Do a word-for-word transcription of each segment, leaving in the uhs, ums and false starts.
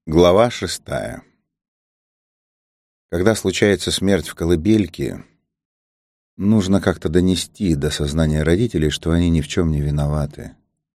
Глава шестая. Когда случается смерть в колыбельке, нужно как-то донести до сознания родителей, что они ни в чем не виноваты.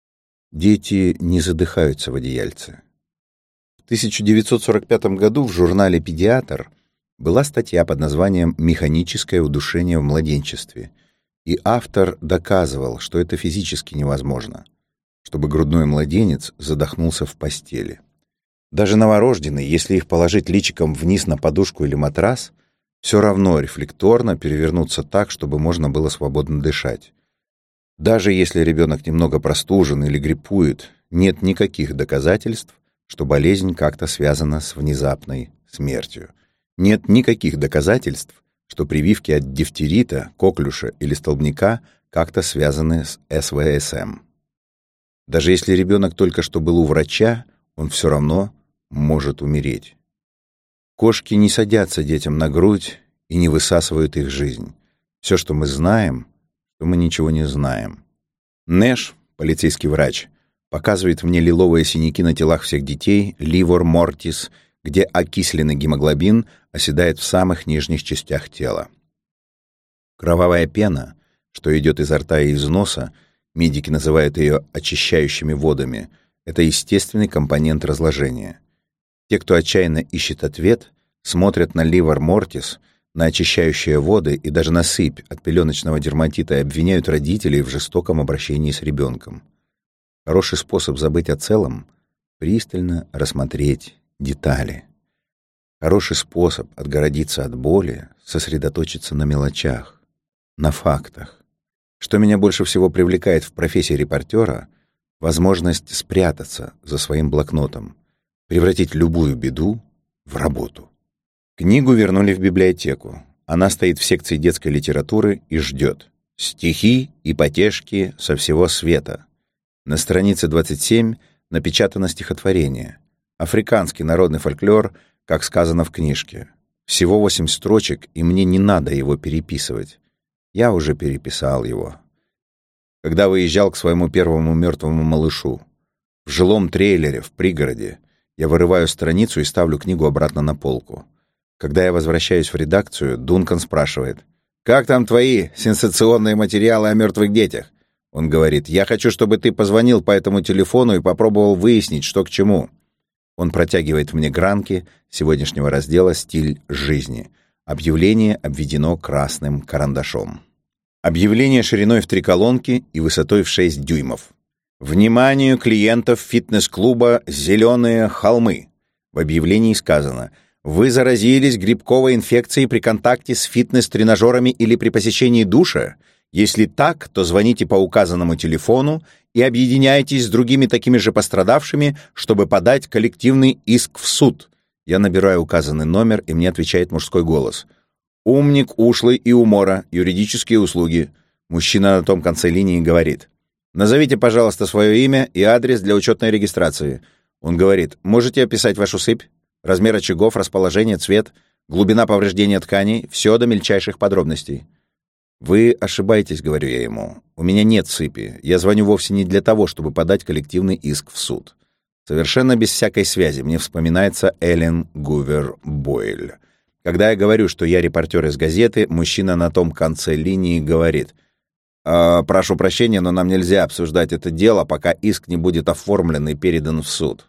Дети не задыхаются в одеяльце. В тысяча девятьсот сорок пятом году в журнале «Педиатр» была статья под названием «Механическое удушение в младенчестве», и автор доказывал, что это физически невозможно, чтобы грудной младенец задохнулся в постели. Даже новорожденные, если их положить личиком вниз на подушку или матрас, все равно рефлекторно перевернутся так, чтобы можно было свободно дышать. Даже если ребенок немного простужен или гриппует, нет никаких доказательств, что болезнь как-то связана с внезапной смертью. Нет никаких доказательств, что прививки от дифтерита, коклюша или столбняка как-то связаны с эс вэ эс эм. Даже если ребенок только что был у врача, он все равно может умереть. Кошки не садятся детям на грудь и не высасывают их жизнь. Все, что мы знаем, что мы ничего не знаем. Нэш, полицейский врач, показывает мне лиловые синяки на телах всех детей, ливор мортис, где окисленный гемоглобин оседает в самых нижних частях тела. Кровавая пена, что идет изо рта и из носа, медики называют ее очищающими водами, это естественный компонент разложения. Те, кто отчаянно ищет ответ, смотрят на ливор мортис, на очищающие воды и даже на сыпь от пеленочного дерматита и обвиняют родителей в жестоком обращении с ребенком. Хороший способ забыть о целом — пристально рассмотреть детали. Хороший способ отгородиться от боли — сосредоточиться на мелочах, на фактах. Что меня больше всего привлекает в профессии репортера — возможность спрятаться за своим блокнотом, превратить любую беду в работу. Книгу вернули в библиотеку. Она стоит в секции детской литературы и ждет. Стихи и потешки со всего света. На странице двадцать семь напечатано стихотворение. Африканский народный фольклор, как сказано в книжке. Всего восемь строчек, и мне не надо его переписывать. Я уже переписал его. Когда выезжал к своему первому мертвому малышу. В жилом трейлере в пригороде. Я вырываю страницу и ставлю книгу обратно на полку. Когда я возвращаюсь в редакцию, Дункан спрашивает: «Как там твои сенсационные материалы о мертвых детях?» Он говорит: «Я хочу, чтобы ты позвонил по этому телефону и попробовал выяснить, что к чему». Он протягивает мне гранки сегодняшнего раздела «Стиль жизни». Объявление обведено красным карандашом. Объявление шириной в три колонки и высотой в шесть дюймов. Вниманию клиентов фитнес-клуба «Зеленые холмы». В объявлении сказано: вы заразились грибковой инфекцией при контакте с фитнес-тренажерами или при посещении душа? Если так, то звоните по указанному телефону и объединяйтесь с другими такими же пострадавшими, чтобы подать коллективный иск в суд. Я набираю указанный номер, и мне отвечает мужской голос. «Умник, ушлый и умора. Юридические услуги». Мужчина на том конце линии говорит: «Назовите, пожалуйста, свое имя и адрес для учетной регистрации». Он говорит: «Можете описать вашу сыпь? Размер очагов, расположение, цвет, глубина повреждения тканей, все до мельчайших подробностей». «Вы ошибаетесь», — говорю я ему. «У меня нет сыпи. Я звоню вовсе не для того, чтобы подать коллективный иск в суд». Совершенно без всякой связи мне вспоминается Эллен Гувер Бойль. Когда я говорю, что я репортер из газеты, мужчина на том конце линии говорит: «Э, «Прошу прощения, но нам нельзя обсуждать это дело, пока иск не будет оформлен и передан в суд».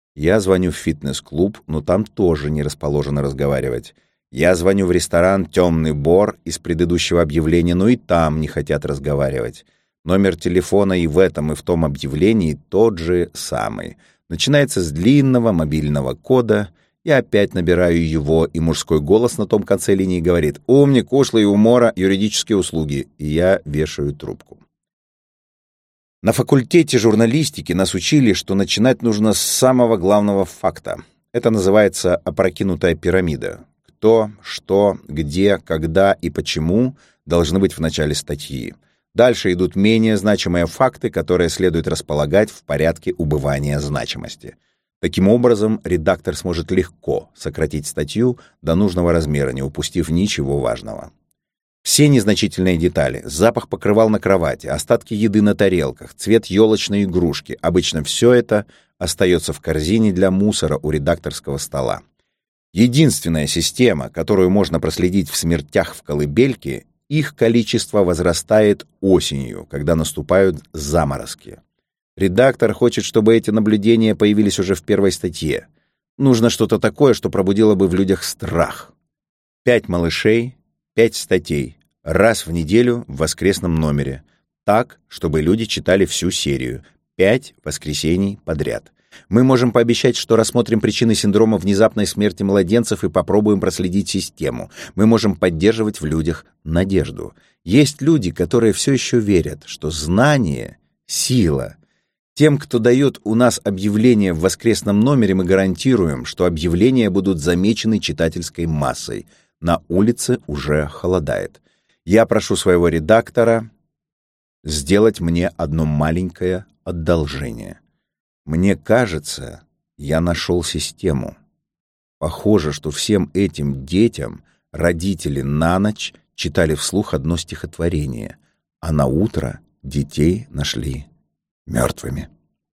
Я звоню в фитнес-клуб, но там тоже не расположено разговаривать. Я звоню в ресторан «Темный бор» из предыдущего объявления, но и там не хотят разговаривать. Номер телефона и в этом, и в том объявлении тот же самый. Начинается с длинного мобильного кода. Я опять набираю его, и мужской голос на том конце линии говорит: «Умник, ушлый и умора, юридические услуги». И я вешаю трубку. На факультете журналистики нас учили, что начинать нужно с самого главного факта. Это называется опрокинутая пирамида. Кто, что, где, когда и почему должны быть в начале статьи. Дальше идут менее значимые факты, которые следует располагать в порядке убывания значимости. Таким образом, редактор сможет легко сократить статью до нужного размера, не упустив ничего важного. Все незначительные детали — запах покрывал на кровати, остатки еды на тарелках, цвет елочной игрушки — обычно все это остается в корзине для мусора у редакторского стола. Единственная система, которую можно проследить в смертях в колыбельке, их количество возрастает осенью, когда наступают заморозки. Редактор хочет, чтобы эти наблюдения появились уже в первой статье. Нужно что-то такое, что пробудило бы в людях страх. Пять малышей, пять статей, раз в неделю в воскресном номере. Так, чтобы люди читали всю серию. Пять воскресений подряд. Мы можем пообещать, что рассмотрим причины синдрома внезапной смерти младенцев и попробуем проследить систему. Мы можем поддерживать в людях надежду. Есть люди, которые все еще верят, что знание — сила. Тем, кто дает у нас объявления в воскресном номере, мы гарантируем, что объявления будут замечены читательской массой. На улице уже холодает. Я прошу своего редактора сделать мне одно маленькое одолжение. Мне кажется, я нашел систему. Похоже, что всем этим детям родители на ночь читали вслух одно стихотворение, а на утро детей нашли мертвыми.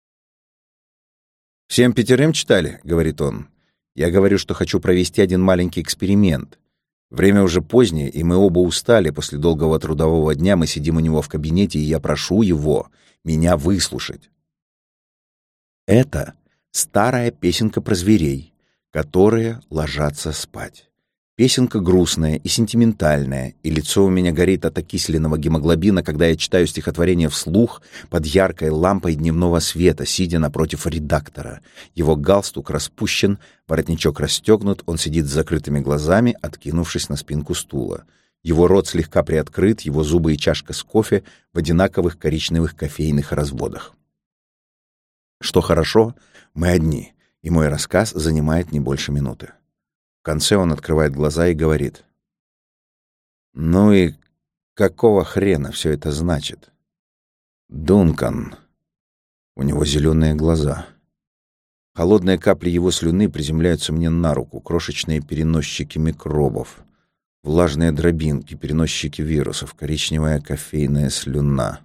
«Всем пятерым читали?» — говорит он. Я говорю, что хочу провести один маленький эксперимент. Время уже позднее, и мы оба устали. После долгого трудового дня мы сидим у него в кабинете, и я прошу его меня выслушать. Это старая песенка про зверей, которые ложатся спать. Песенка грустная и сентиментальная, и лицо у меня горит от окисленного гемоглобина, когда я читаю стихотворение вслух под яркой лампой дневного света, сидя напротив редактора. Его галстук распущен, воротничок расстегнут, он сидит с закрытыми глазами, откинувшись на спинку стула. Его рот слегка приоткрыт, его зубы и чашка с кофе в одинаковых коричневых кофейных разводах. Что хорошо, мы одни, и мой рассказ занимает не больше минуты. В конце он открывает глаза и говорит: «Ну и какого хрена все это значит?» «Дункан». У него зеленые глаза. Холодные капли его слюны приземляются мне на руку, крошечные переносчики микробов, влажные дробинки, переносчики вирусов, коричневая кофейная слюна.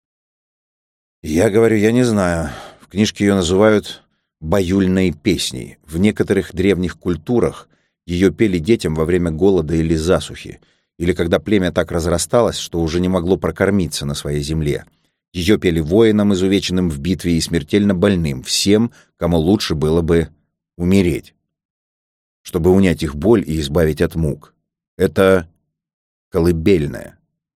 Я говорю, я не знаю. В книжке ее называют «баюльной песней». В некоторых древних культурах ее пели детям во время голода или засухи, или когда племя так разрасталось, что уже не могло прокормиться на своей земле. Ее пели воинам, изувеченным в битве, и смертельно больным, всем, кому лучше было бы умереть, чтобы унять их боль и избавить от мук. Это колыбельная.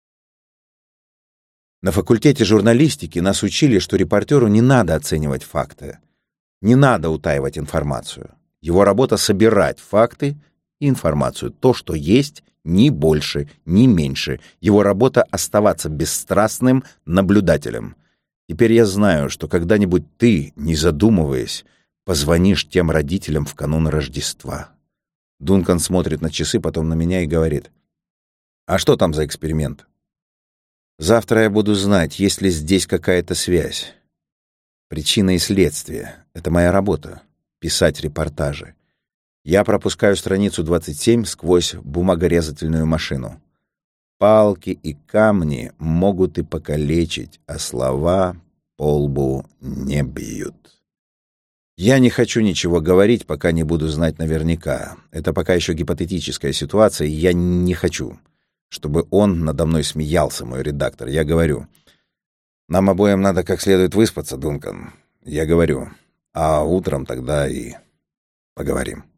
На факультете журналистики нас учили, что репортеру не надо оценивать факты, не надо утаивать информацию. Его работа — собирать факты и информацию, то, что есть, ни больше, ни меньше. Его работа — оставаться бесстрастным наблюдателем. Теперь я знаю, что когда-нибудь ты, не задумываясь, позвонишь тем родителям в канун Рождества. Дункан смотрит на часы, потом на меня и говорит: «А что там за эксперимент?» «Завтра я буду знать, есть ли здесь какая-то связь. Причина и следствие — это моя работа — писать репортажи. Я пропускаю страницу двадцать семь сквозь бумагорезательную машину. Палки и камни могут и покалечить, а слова по лбу не бьют. Я не хочу ничего говорить, пока не буду знать наверняка. Это пока еще гипотетическая ситуация, и я не хочу, чтобы он надо мной смеялся, мой редактор. Я говорю: нам обоим надо как следует выспаться, Дункан. Я говорю, а утром тогда и поговорим».